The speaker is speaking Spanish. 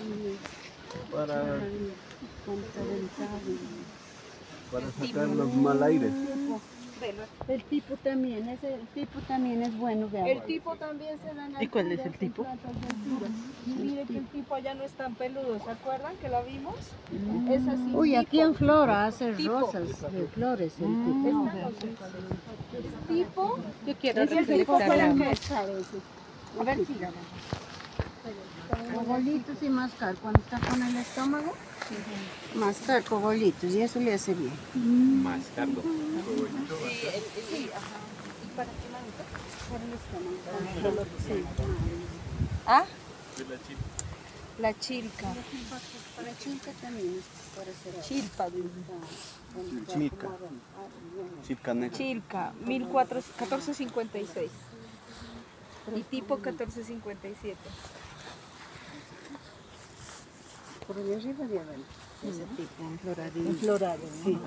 para sacar los mal aires. El tipo también es bueno, veamos. El tipo también se da en ¿Y cuál es el alturas, tipo? en plantas de altura. Y mire que el tipo allá no es tan peludo, ¿se acuerdan que la vimos? Es así. Uy, aquí tipo. en Flora hace Tipo. rosas de flores el tipo. Esta no sé cuál es. Es tipo. Yo quiero Ese tipo fue la que... A ver si cogolitos y mascar cuando está con el estómago. Mascar cogolitos y eso le hace bien. Mascardo. Sí, ajá. ¿Y para qué manito? Para el estómago. Sí. ¿Ah? La chilca. Para chilca también es para hacer Chilpa. Chilca. Chilca negra. Chilca, 1456. Y tipo 1457. por allá arriba de abajo. Ese tipo, en floradín. Florado, sí.